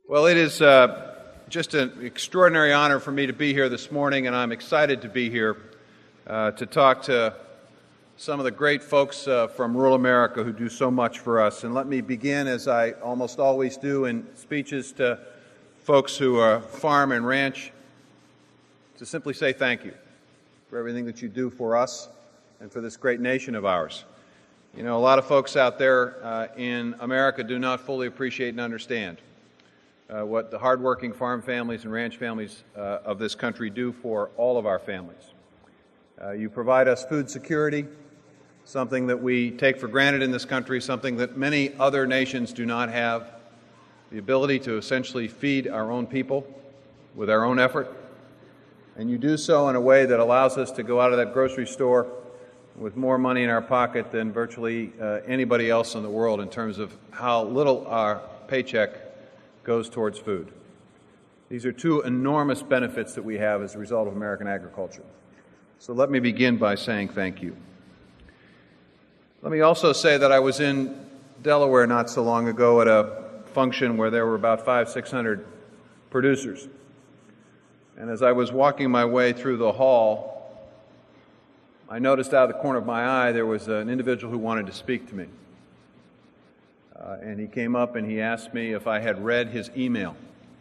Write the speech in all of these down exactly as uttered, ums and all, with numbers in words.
Well, it is uh, just an extraordinary honor for me to be here this morning, and I'm excited to be here uh, to talk to some of the great folks uh, from rural America who do so much for us. And let me begin, as I almost always do in speeches to folks who uh, farm and ranch, to simply say thank you for everything that you do for us and for this great nation of ours. You know, a lot of folks out there uh, in America do not fully appreciate and understand Uh, what the hardworking farm families and ranch families uh, of this country do for all of our families. Uh, you provide us food security, something that we take for granted in this country, something that many other nations do not have, the ability to essentially feed our own people with our own effort. And you do so in a way that allows us to go out of that grocery store with more money in our pocket than virtually uh, anybody else in the world in terms of how little our paycheck goes towards food. These are two enormous benefits that we have as a result of American agriculture. So let me begin by saying thank you. Let me also say that I was in Delaware not so long ago at a function where there were about five, six hundred producers. And as I was walking my way through the hall, I noticed out of the corner of my eye there was an individual who wanted to speak to me. Uh, and he came up and he asked me if I had read his email.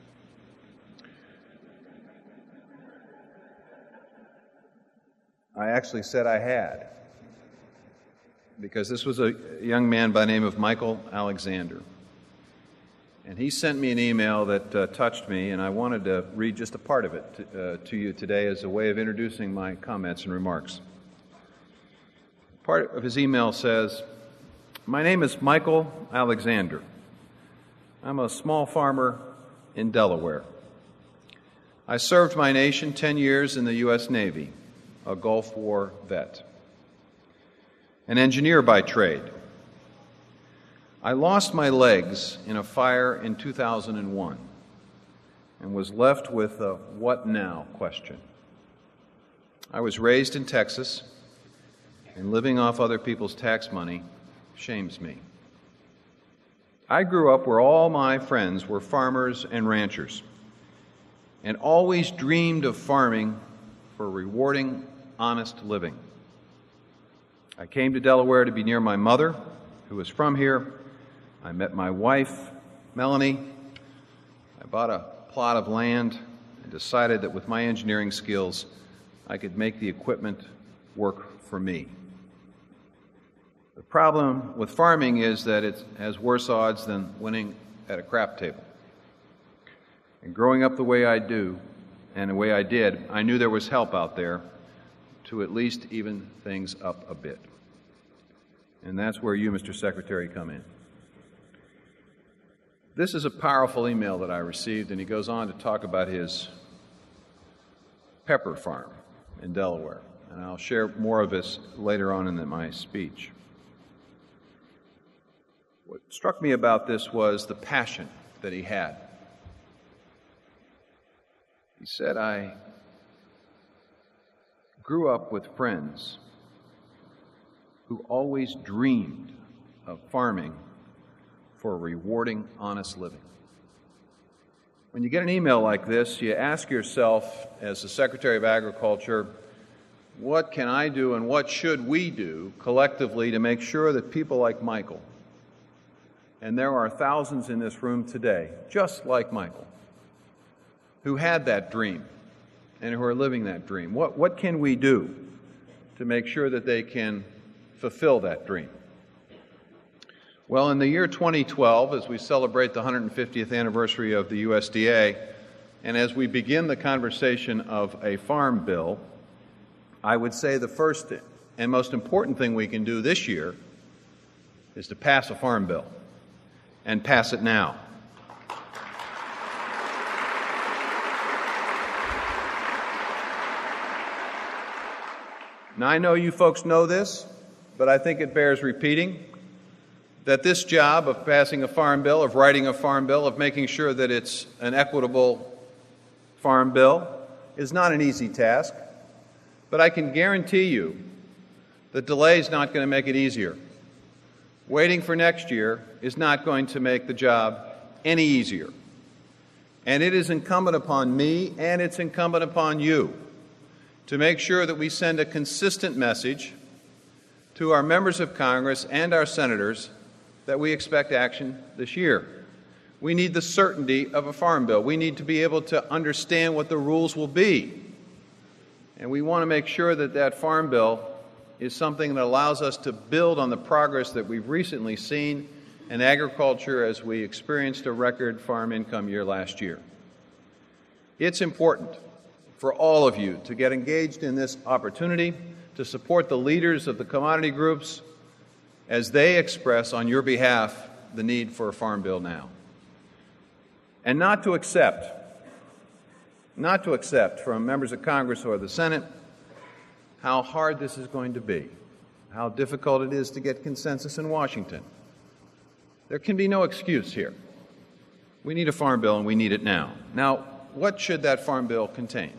I actually said I had, because this was a young man by the name of Michael Alexander. And he sent me an email that uh, touched me, and I wanted to read just a part of it to, uh, to you today as a way of introducing my comments and remarks. Part of his email says, "My name is Michael Alexander. I'm a small farmer in Delaware. I served my nation ten years in the U S Navy, a Gulf War vet, an engineer by trade. I lost my legs in a fire in two thousand one and was left with a what now question. I was raised in Texas, and living off other people's tax money shames me. I grew up where all my friends were farmers and ranchers and always dreamed of farming for rewarding, honest living. I came to Delaware to be near my mother, who was from here. I met my wife, Melanie. I bought a plot of land and decided that with my engineering skills, I could make the equipment work for me. The problem with farming is that it has worse odds than winning at a crap table. And growing up the way I do, and the way I did, I knew there was help out there to at least even things up a bit. And that's where you, Mister Secretary, come in." This is a powerful email that I received, and he goes on to talk about his pepper farm in Delaware. And I'll share more of this later on in my speech. What struck me about this was the passion that he had. He said, "I grew up with friends who always dreamed of farming for rewarding, honest living." When you get an email like this, you ask yourself, as the Secretary of Agriculture, what can I do and what should we do collectively to make sure that people like Michael, and there are thousands in this room today, just like Michael, who had that dream and who are living that dream. What, what can we do to make sure that they can fulfill that dream? Well, in the year twenty twelve, as we celebrate the one hundred fiftieth anniversary of the U S D A, and as we begin the conversation of a farm bill, I would say the first and most important thing we can do this year is to pass a farm bill. And pass it now. Now, I know you folks know this, but I think it bears repeating that this job of passing a farm bill, of writing a farm bill, of making sure that it's an equitable farm bill is not an easy task, but I can guarantee you that delay is not going to make it easier. Waiting for next year is not going to make the job any easier. And it is incumbent upon me and it's incumbent upon you to make sure that we send a consistent message to our members of Congress and our senators that we expect action this year. We need the certainty of a farm bill. We need to be able to understand what the rules will be. And we want to make sure that that farm bill is something that allows us to build on the progress that we've recently seen in agriculture as we experienced a record farm income year last year. It's important for all of you to get engaged in this opportunity to support the leaders of the commodity groups as they express on your behalf the need for a farm bill now. And not to accept, not to accept from members of Congress or the Senate how hard this is going to be, how difficult it is to get consensus in Washington. There can be no excuse here. We need a farm bill and we need it now. Now, what should that farm bill contain?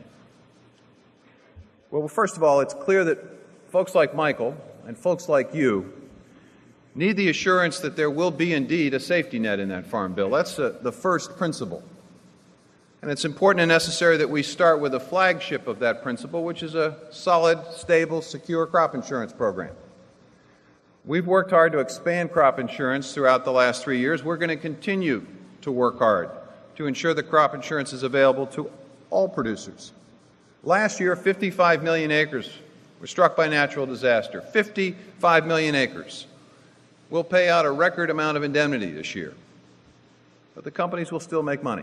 Well, first of all, it's clear that folks like Michael and folks like you need the assurance that there will be indeed a safety net in that farm bill. That's uh, the first principle. And it's important and necessary that we start with a flagship of that principle, which is a solid, stable, secure crop insurance program. We've worked hard to expand crop insurance throughout the last three years. We're going to continue to work hard to ensure that crop insurance is available to all producers. Last year, fifty-five million acres were struck by natural disaster. fifty-five million acres. We'll pay out a record amount of indemnity this year. But the companies will still make money.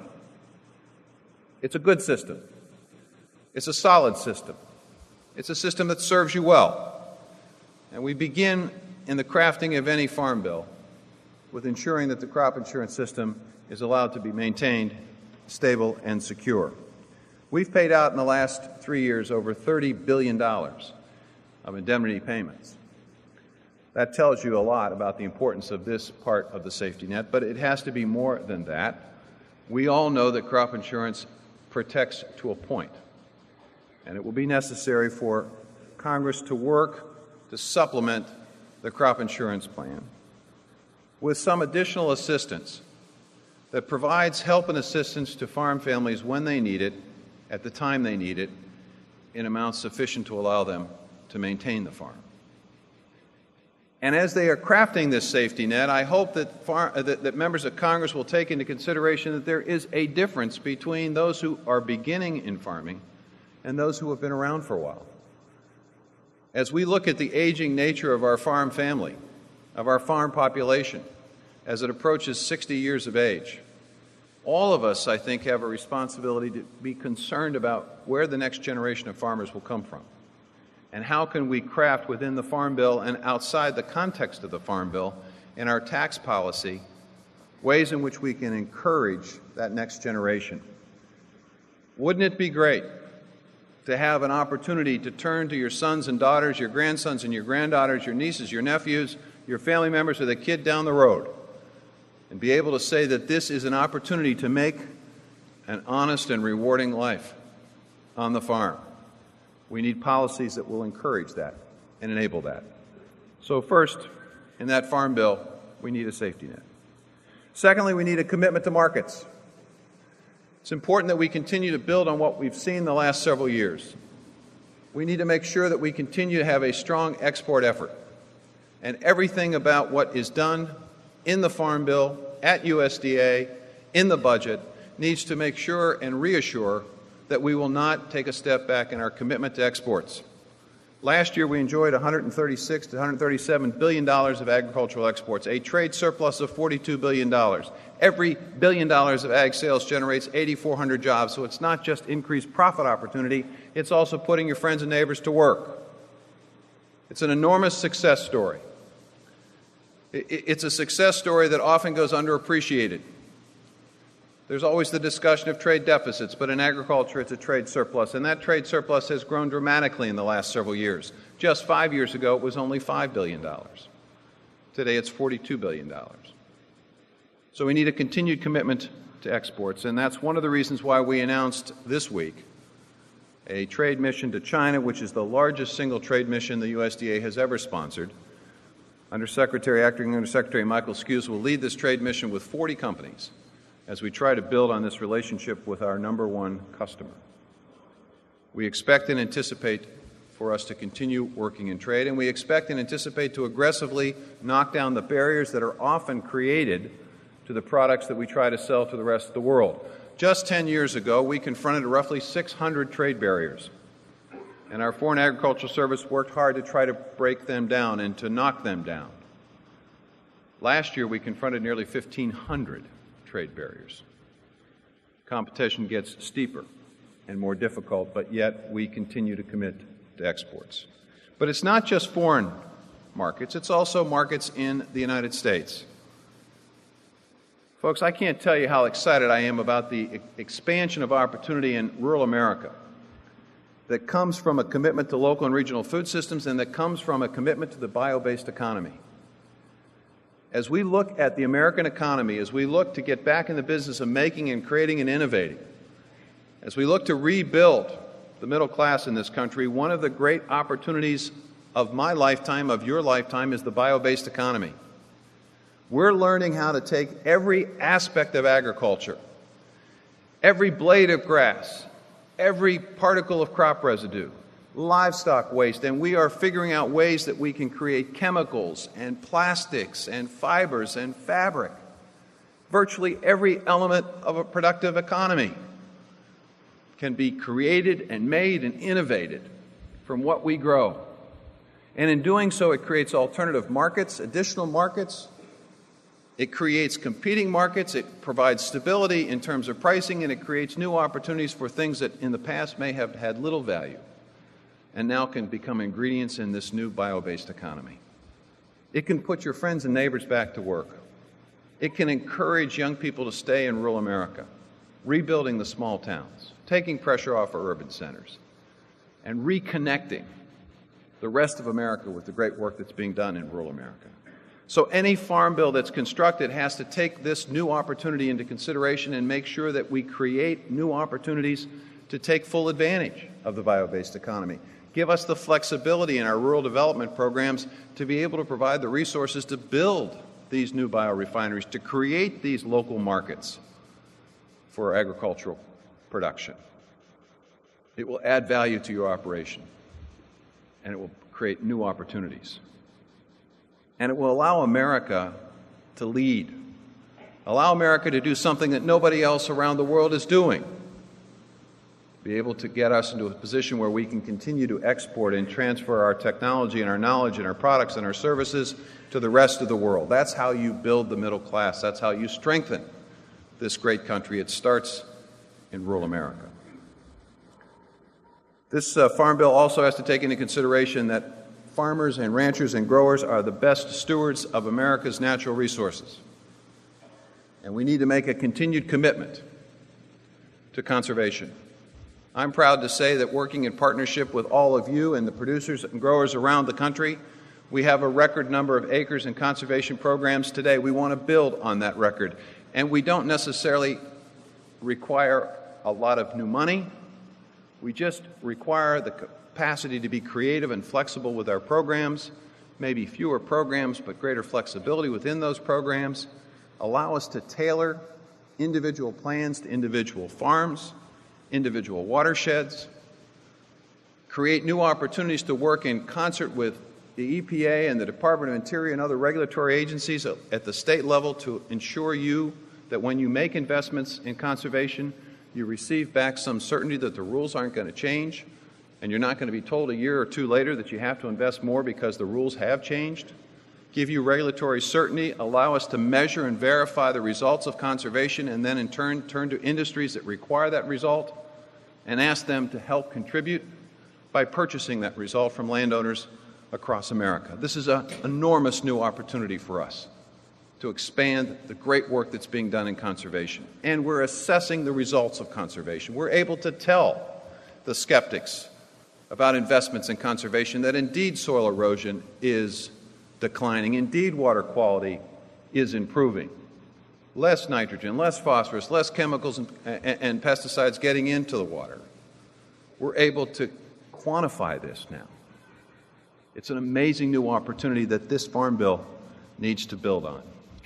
It's a good system. It's a solid system. It's a system that serves you well. And we begin in the crafting of any farm bill with ensuring that the crop insurance system is allowed to be maintained, stable, and secure. We've paid out in the last three years over thirty billion dollars of indemnity payments. That tells you a lot about the importance of this part of the safety net, but it has to be more than that. We all know that crop insurance protects to a point, and it will be necessary for Congress to work to supplement the crop insurance plan with some additional assistance that provides help and assistance to farm families when they need it, at the time they need it, in amounts sufficient to allow them to maintain the farm. And as they are crafting this safety net, I hope that, far, uh, that, that members of Congress will take into consideration that there is a difference between those who are beginning in farming and those who have been around for a while. As we look at the aging nature of our farm family, of our farm population, as it approaches sixty years of age, all of us, I think, have a responsibility to be concerned about where the next generation of farmers will come from. And how can we craft within the Farm Bill and outside the context of the Farm Bill in our tax policy ways in which we can encourage that next generation. Wouldn't it be great to have an opportunity to turn to your sons and daughters, your grandsons and your granddaughters, your nieces, your nephews, your family members, or the kid down the road, and be able to say that this is an opportunity to make an honest and rewarding life on the farm? We need policies that will encourage that and enable that. So first, in that Farm Bill, we need a safety net. Secondly, we need a commitment to markets. It's important that we continue to build on what we've seen the last several years. We need to make sure that we continue to have a strong export effort. And everything about what is done in the Farm Bill, at U S D A, in the budget, needs to make sure and reassure that we will not take a step back in our commitment to exports. Last year, we enjoyed one hundred thirty-six to one hundred thirty-seven billion dollars of agricultural exports, a trade surplus of forty-two billion dollars. Every billion dollars of ag sales generates eight thousand four hundred jobs, so it's not just increased profit opportunity, it's also putting your friends and neighbors to work. It's an enormous success story. It's a success story that often goes underappreciated. There's always the discussion of trade deficits, but in agriculture it's a trade surplus, and that trade surplus has grown dramatically in the last several years. Just five years ago it was only five billion dollars. Today it's forty-two billion dollars. So we need a continued commitment to exports, and that's one of the reasons why we announced this week a trade mission to China, which is the largest single trade mission the U S D A has ever sponsored. Undersecretary, Acting Undersecretary Michael Skuse will lead this trade mission with forty companies as we try to build on this relationship with our number one customer. We expect and anticipate for us to continue working in trade, and we expect and anticipate to aggressively knock down the barriers that are often created to the products that we try to sell to the rest of the world. Just ten years ago, we confronted roughly six hundred trade barriers, and our Foreign Agricultural Service worked hard to try to break them down and to knock them down. Last year, we confronted nearly fifteen hundred trade barriers. Competition gets steeper and more difficult, but yet we continue to commit to exports. But it's not just foreign markets, it's also markets in the United States. Folks, I can't tell you how excited I am about the expansion of opportunity in rural America that comes from a commitment to local and regional food systems and that comes from a commitment to the bio-based economy. As we look at the American economy, as we look to get back in the business of making and creating and innovating, as we look to rebuild the middle class in this country, one of the great opportunities of my lifetime, of your lifetime, is the bio-based economy. We're learning how to take every aspect of agriculture, every blade of grass, every particle of crop residue, livestock waste, and we are figuring out ways that we can create chemicals and plastics and fibers and fabric. Virtually every element of a productive economy can be created and made and innovated from what we grow. And in doing so, it creates alternative markets, additional markets. It creates competing markets. It provides stability in terms of pricing, and it creates new opportunities for things that in the past may have had little value and now can become ingredients in this new bio-based economy. It can put your friends and neighbors back to work. It can encourage young people to stay in rural America, rebuilding the small towns, taking pressure off our urban centers, and reconnecting the rest of America with the great work that's being done in rural America. So any farm bill that's constructed has to take this new opportunity into consideration and make sure that we create new opportunities to take full advantage of the bio-based economy. Give us the flexibility in our rural development programs to be able to provide the resources to build these new biorefineries, to create these local markets for agricultural production. It will add value to your operation, and it will create new opportunities. And it will allow America to lead, allow America to do something that nobody else around the world is doing, be able to get us into a position where we can continue to export and transfer our technology and our knowledge and our products and our services to the rest of the world. That's how you build the middle class. That's how you strengthen this great country. It starts in rural America. This uh, Farm Bill also has to take into consideration that farmers and ranchers and growers are the best stewards of America's natural resources. And we need to make a continued commitment to conservation. I'm proud to say that working in partnership with all of you and the producers and growers around the country, we have a record number of acres in conservation programs today. We want to build on that record. And we don't necessarily require a lot of new money. We just require the capacity to be creative and flexible with our programs, maybe fewer programs, but greater flexibility within those programs. Allow us to tailor individual plans to individual farms, individual watersheds, create new opportunities to work in concert with the E P A and the Department of Interior and other regulatory agencies at the state level to ensure you that when you make investments in conservation, you receive back some certainty that the rules aren't going to change, and you're not going to be told a year or two later that you have to invest more because the rules have changed. Give you regulatory certainty, allow us to measure and verify the results of conservation, and then in turn turn to industries that require that result and ask them to help contribute by purchasing that result from landowners across America. This is an enormous new opportunity for us to expand the great work that's being done in conservation. And we're assessing the results of conservation. We're able to tell the skeptics about investments in conservation that indeed soil erosion is declining, indeed water quality is improving. Less nitrogen, less phosphorus, less chemicals and, and, and pesticides getting into the water. We're able to quantify this now. It's an amazing new opportunity that this Farm Bill needs to build on.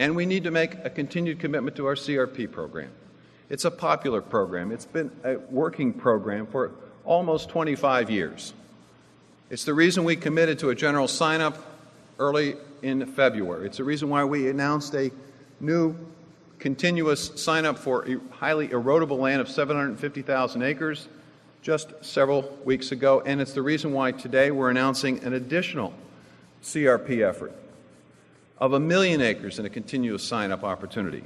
And we need to make a continued commitment to our C R P program. It's a popular program. It's been a working program for almost twenty-five years. It's the reason we committed to a general sign-up early in February. It's the reason why we announced a new continuous sign-up for highly erodible land of seven hundred fifty thousand acres just several weeks ago, and it's the reason why today we're announcing an additional C R P effort of a million acres in a continuous sign-up opportunity.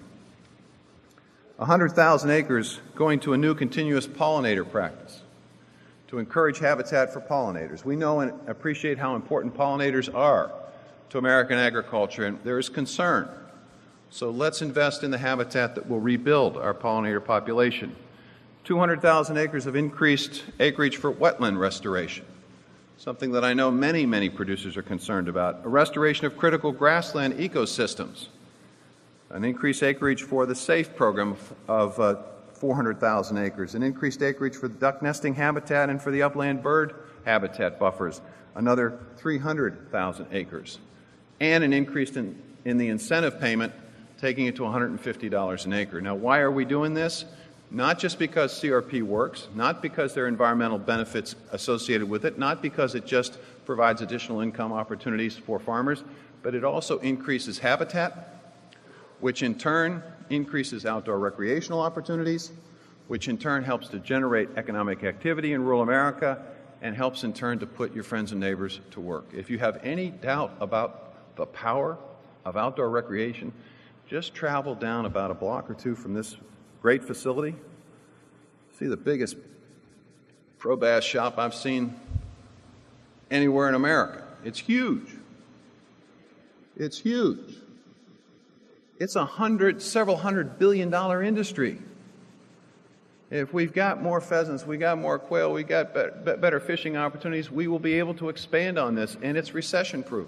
one hundred thousand acres going to a new continuous pollinator practice to encourage habitat for pollinators. We know and appreciate how important pollinators are to American agriculture, and there is concern. So let's invest in the habitat that will rebuild our pollinator population. two hundred thousand acres of increased acreage for wetland restoration, something that I know many, many producers are concerned about. A restoration of critical grassland ecosystems. An increased acreage for the SAFE program of uh, four hundred thousand acres. An increased acreage for the duck nesting habitat and for the upland bird habitat buffers. Another three hundred thousand acres. And an increase in, in the incentive payment, taking it to one hundred fifty dollars an acre. Now, why are we doing this? Not just because C R P works, not because there are environmental benefits associated with it, not because it just provides additional income opportunities for farmers, but it also increases habitat, which in turn increases outdoor recreational opportunities, which in turn helps to generate economic activity in rural America and helps in turn to put your friends and neighbors to work. If you have any doubt about the power of outdoor recreation, just travel down about a block or two from this great facility. See the biggest pro bass shop I've seen anywhere in America. It's huge. It's huge. It's a hundred, several hundred billion dollar industry. If we've got more pheasants, we got more quail, we got be- better fishing opportunities, we will be able to expand on this, and it's recession-proof.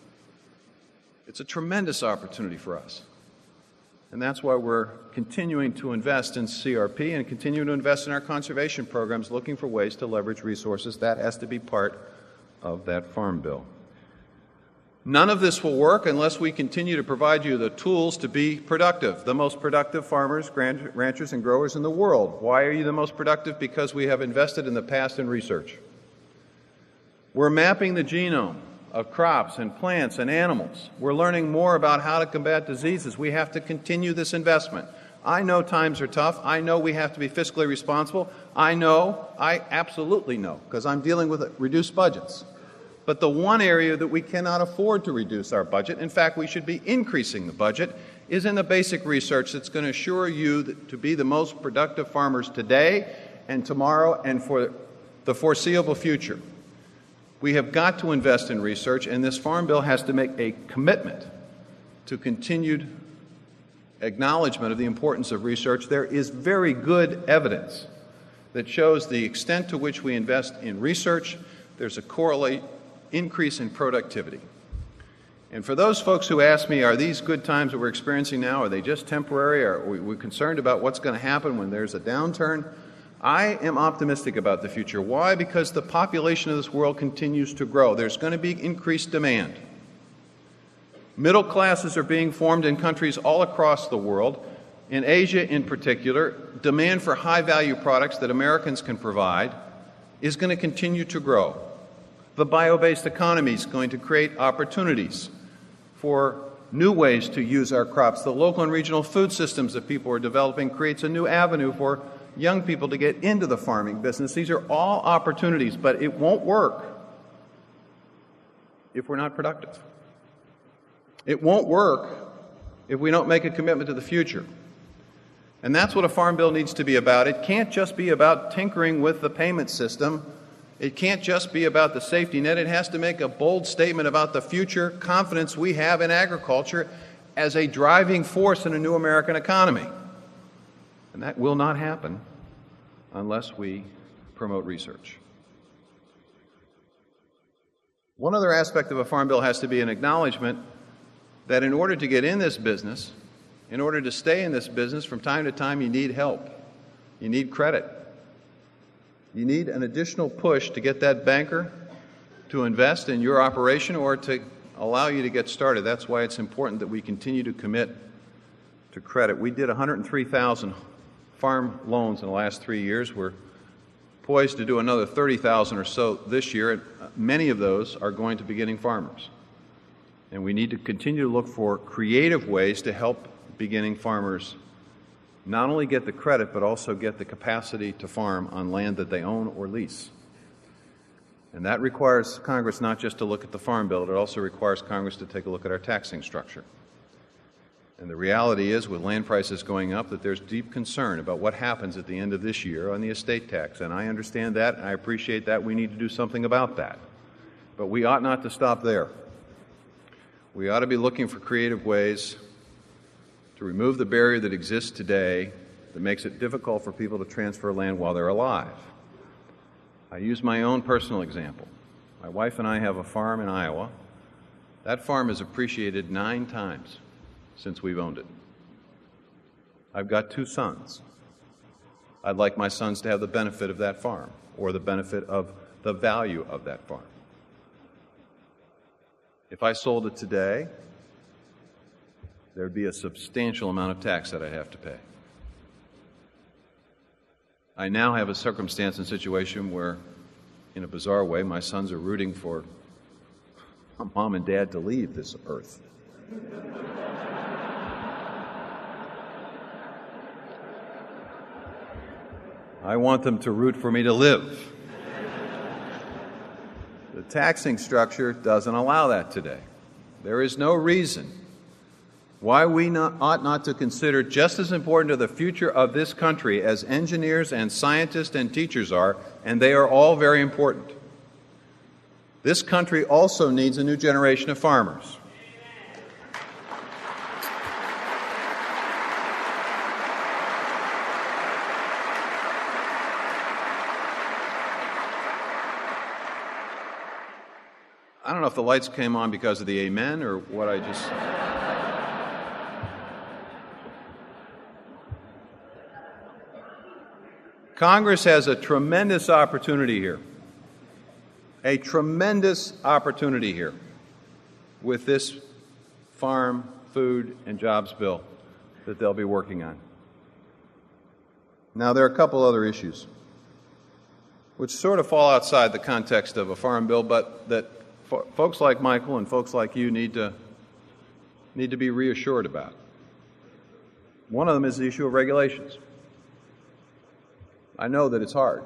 It's a tremendous opportunity for us. And that's why we're continuing to invest in C R P and continue to invest in our conservation programs, looking for ways to leverage resources. That has to be part of that Farm Bill. None of this will work unless we continue to provide you the tools to be productive, the most productive farmers, ranchers, and growers in the world. Why are you the most productive? Because we have invested in the past in research. We're mapping the genome of crops and plants and animals. We're learning more about how to combat diseases. We have to continue this investment. I know times are tough. I know we have to be fiscally responsible. I know, I absolutely know, because I'm dealing with reduced budgets. But the one area that we cannot afford to reduce our budget, in fact, we should be increasing the budget, is in the basic research that's going to assure you that to be the most productive farmers today and tomorrow and for the foreseeable future. We have got to invest in research, and this Farm Bill has to make a commitment to continued acknowledgement of the importance of research. There is very good evidence that shows the extent to which we invest in research, there's a correlate increase in productivity. And for those folks who ask me, are these good times that we're experiencing now, are they just temporary? Are we concerned about what's going to happen when there's a downturn? I am optimistic about the future. Why? Because the population of this world continues to grow. There's going to be increased demand. Middle classes are being formed in countries all across the world. In Asia in particular, demand for high-value products that Americans can provide is going to continue to grow. The bio-based economy is going to create opportunities for new ways to use our crops. The local and regional food systems that people are developing creates a new avenue for young people to get into the farming business. These are all opportunities, but it won't work if we're not productive. It won't work if we don't make a commitment to the future. And that's what a Farm Bill needs to be about. It can't just be about tinkering with the payment system. It can't just be about the safety net. It has to make a bold statement about the future confidence we have in agriculture as a driving force in a new American economy. And that will not happen unless we promote research. One other aspect of a Farm Bill has to be an acknowledgement that in order to get in this business, in order to stay in this business, from time to time you need help. You need credit. You need an additional push to get that banker to invest in your operation or to allow you to get started. That's why it's important that we continue to commit to credit. We did one hundred three thousand farm loans in the last three years. We're poised to do another thirty thousand or so this year, and many of those are going to beginning farmers. And we need to continue to look for creative ways to help beginning farmers not only get the credit, but also get the capacity to farm on land that they own or lease. And that requires Congress not just to look at the Farm Bill, it also requires Congress to take a look at our taxing structure. And the reality is, with land prices going up, that there's deep concern about what happens at the end of this year on the estate tax. And I understand that, and I appreciate that. We need to do something about that. But we ought not to stop there. We ought to be looking for creative ways to remove the barrier that exists today that makes it difficult for people to transfer land while they're alive. I use my own personal example. My wife and I have a farm in Iowa. That farm has appreciated nine times since we've owned it. I've got two sons. I'd like my sons to have the benefit of that farm, or the benefit of the value of that farm. If I sold it today, there'd be a substantial amount of tax that I'd have to pay. I now have a circumstance and situation where, in a bizarre way, my sons are rooting for mom and dad to leave this earth. I want them to root for me to live. The taxing structure doesn't allow that today. There is no reason why we not, ought not to consider just as important to the future of this country as engineers and scientists and teachers are, and they are all very important. This country also needs a new generation of farmers. I don't know if the lights came on because of the amen or what I just... Congress has a tremendous opportunity here, a tremendous opportunity here with this Farm, Food, and Jobs bill that they'll be working on. Now, there are a couple other issues which sort of fall outside the context of a farm bill, but that fo- folks like Michael and folks like you need to need to be reassured about. One of them is the issue of regulations. I know that it's hard.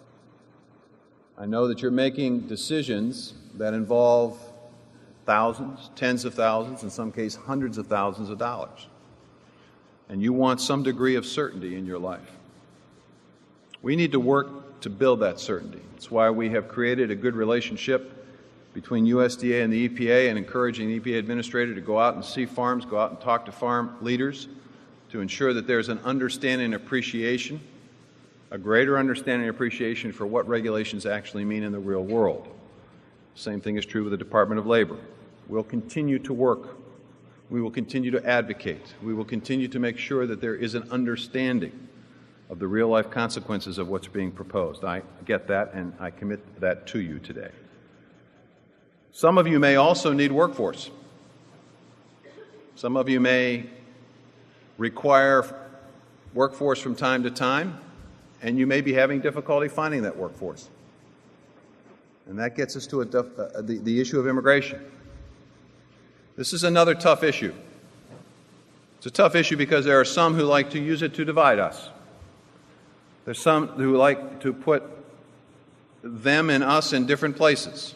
I know that you're making decisions that involve thousands, tens of thousands, in some cases hundreds of thousands of dollars. And you want some degree of certainty in your life. We need to work to build that certainty. That's why we have created a good relationship between U S D A and the E P A, and encouraging the E P A administrator to go out and see farms, go out and talk to farm leaders to ensure that there's an understanding and appreciation, a greater understanding and appreciation for what regulations actually mean in the real world. Same thing is true with the Department of Labor. We'll continue to work. We will continue to advocate. We will continue to make sure that there is an understanding of the real-life consequences of what's being proposed. I get that, and I commit that to you today. Some of you may also need workforce. Some of you may require workforce from time to time, and you may be having difficulty finding that workforce. And that gets us to a def- uh, the, the issue of immigration. This is another tough issue. It's a tough issue because there are some who like to use it to divide us. There's some who like to put them and us in different places.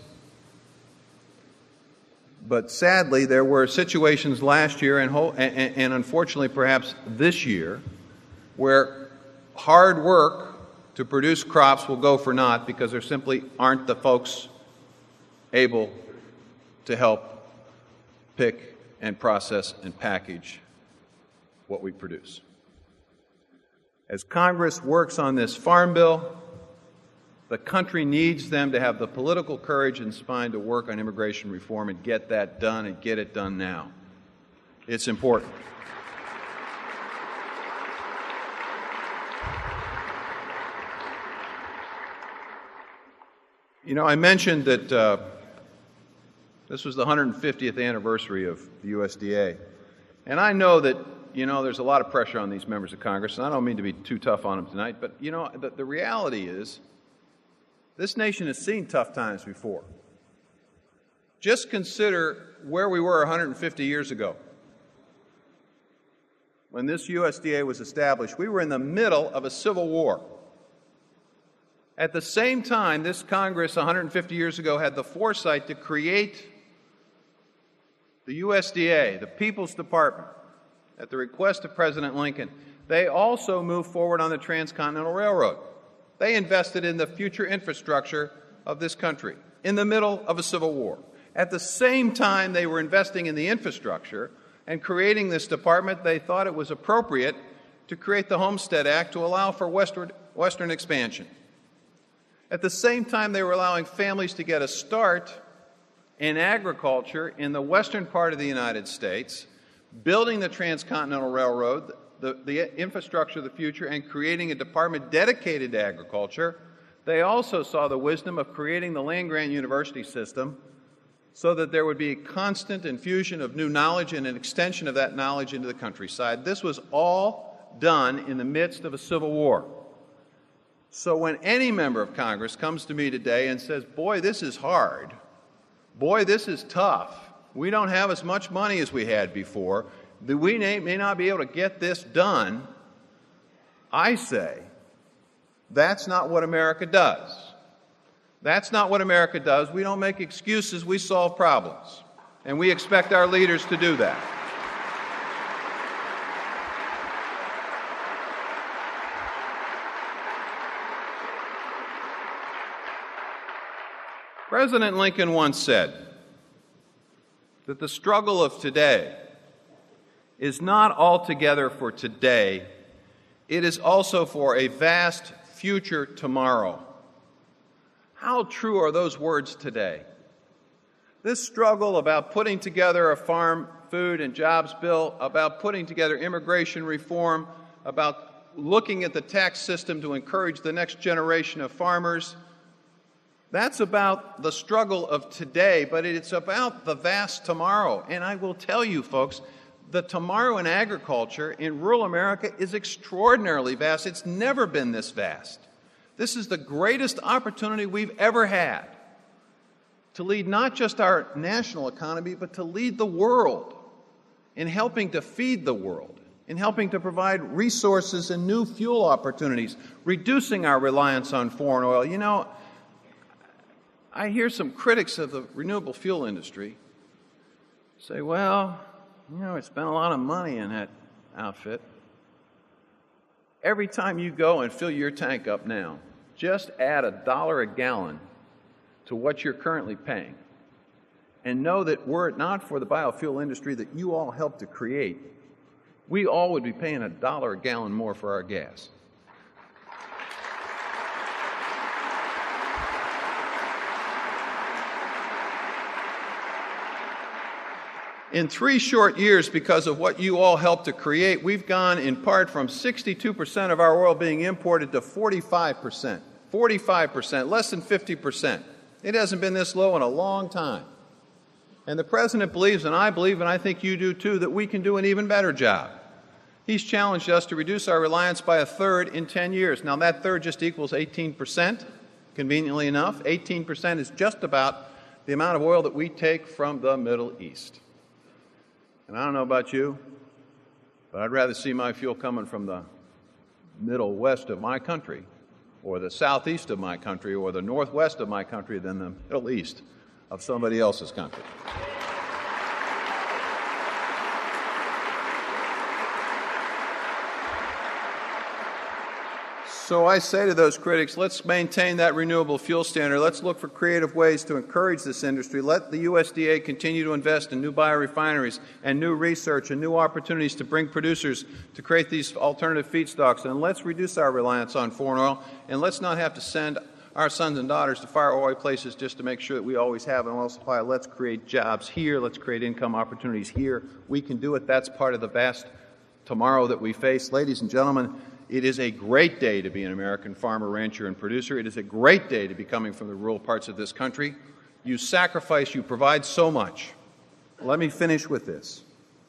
But sadly, there were situations last year and, ho- and, and unfortunately perhaps this year where hard work to produce crops will go for naught because there simply aren't the folks able to help pick and process and package what we produce. As Congress works on this farm bill, the country needs them to have the political courage and spine to work on immigration reform and get that done and get it done now. It's important. You know, I mentioned that uh, This was the one hundred fiftieth anniversary of the U S D A. And I know that, you know, there's a lot of pressure on these members of Congress, and I don't mean to be too tough on them tonight, but, you know, the, the reality is this nation has seen tough times before. Just consider where we were one hundred fifty years ago. When this U S D A was established, we were in the middle of a civil war. At the same time, this Congress one hundred fifty years ago had the foresight to create the U S D A, the People's Department, at the request of President Lincoln. They also moved forward on the Transcontinental Railroad. They invested in the future infrastructure of this country in the middle of a civil war. At the same time they were investing in the infrastructure and creating this department, they thought it was appropriate to create the Homestead Act to allow for westward, Western expansion. At the same time they were allowing families to get a start in agriculture in the western part of the United States, building the Transcontinental Railroad, the, the infrastructure of the future, and creating a department dedicated to agriculture. They also saw the wisdom of creating the land-grant university system so that there would be a constant infusion of new knowledge and an extension of that knowledge into the countryside. This was all done in the midst of a civil war. So when any member of Congress comes to me today and says, boy, this is hard, boy, this is tough, we don't have as much money as we had before, that we may not be able to get this done, I say, that's not what America does. That's not what America does. We don't make excuses, we solve problems. And we expect our leaders to do that. President Lincoln once said that the struggle of today is not altogether for today, it is also for a vast future tomorrow. How true are those words today? This struggle about putting together a farm food and jobs bill, about putting together immigration reform, about looking at the tax system to encourage the next generation of farmers, that's about the struggle of today, but it's about the vast tomorrow. And I will tell you, folks, the tomorrow in agriculture in rural America is extraordinarily vast. It's never been this vast. This is the greatest opportunity we've ever had to lead not just our national economy, but to lead the world in helping to feed the world, in helping to provide resources and new fuel opportunities, reducing our reliance on foreign oil. You know, I hear some critics of the renewable fuel industry say, well, you know, we spent a lot of money in that outfit. Every time you go and fill your tank up now, just add a dollar a gallon to what you're currently paying. And know that were it not for the biofuel industry that you all helped to create, we all would be paying a dollar a gallon more for our gas. In three short years, because of what you all helped to create, we've gone in part from sixty-two percent of our oil being imported to forty-five percent. forty-five percent, less than fifty percent. It hasn't been this low in a long time. And the President believes, and I believe, and I think you do too, that we can do an even better job. He's challenged us to reduce our reliance by a third in ten years. Now, that third just equals eighteen percent, conveniently enough. eighteen percent is just about the amount of oil that we take from the Middle East. And I don't know about you, but I'd rather see my fuel coming from the middle west of my country, or the southeast of my country, or the northwest of my country than the middle east of somebody else's country. So I say to those critics, let's maintain that renewable fuel standard. Let's look for creative ways to encourage this industry. Let the U S D A continue to invest in new biorefineries and new research and new opportunities to bring producers to create these alternative feedstocks. And let's reduce our reliance on foreign oil. And let's not have to send our sons and daughters to faraway places just to make sure that we always have an oil supply. Let's create jobs here. Let's create income opportunities here. We can do it. That's part of the vast tomorrow that we face. Ladies and gentlemen, it is a great day to be an American farmer, rancher, and producer. It is a great day to be coming from the rural parts of this country. You sacrifice, you provide so much. Let me finish with this.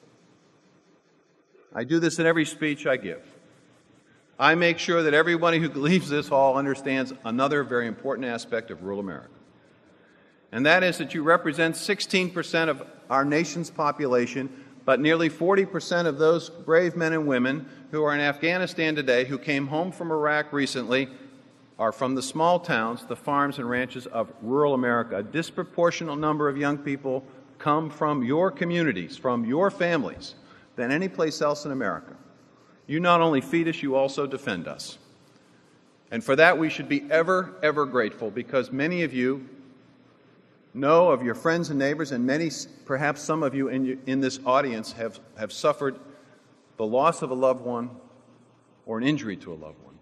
I do this in every speech I give. I make sure that everybody who leaves this hall understands another very important aspect of rural America. And that is that you represent sixteen percent of our nation's population, but nearly forty percent of those brave men and women who are in Afghanistan today, who came home from Iraq recently, are from the small towns, the farms and ranches of rural America. A disproportionate number of young people come from your communities, from your families, than any place else in America. You not only feed us, you also defend us. And for that we should be ever, ever grateful, because many of you know of your friends and neighbors, and many, perhaps some of you in, in this audience have, have suffered the loss of a loved one or an injury to a loved one.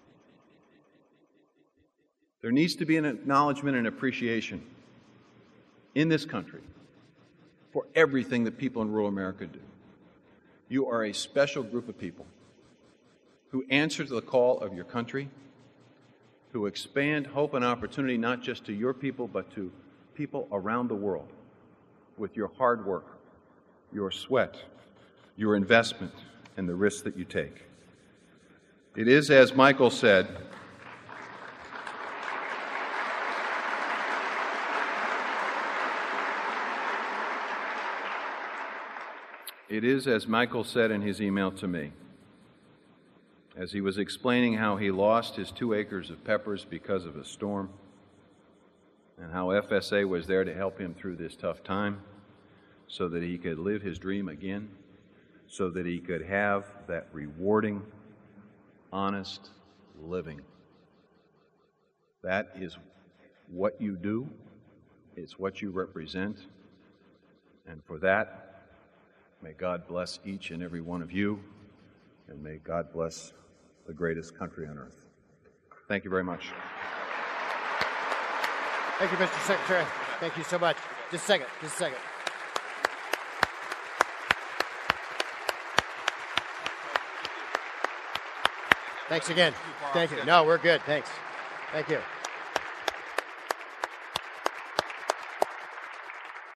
There needs to be an acknowledgement and appreciation in this country for everything that people in rural America do. You are a special group of people who answer to the call of your country, who expand hope and opportunity not just to your people, but to people around the world with your hard work, your sweat, your investment, and the risks that you take. It is, as Michael said, It is, as Michael said in his email to me, as he was explaining how he lost his two acres of peppers because of a storm, and how F S A was there to help him through this tough time so that he could live his dream again, so that he could have that rewarding, honest living. That is what you do. It's what you represent. And for that, may God bless each and every one of you, and may God bless the greatest country on earth. Thank you very much. Thank you, Mister Secretary. Thank you so much. Just a second, just a second. Thanks again. Thank you. No, we're good. Thanks. Thank you.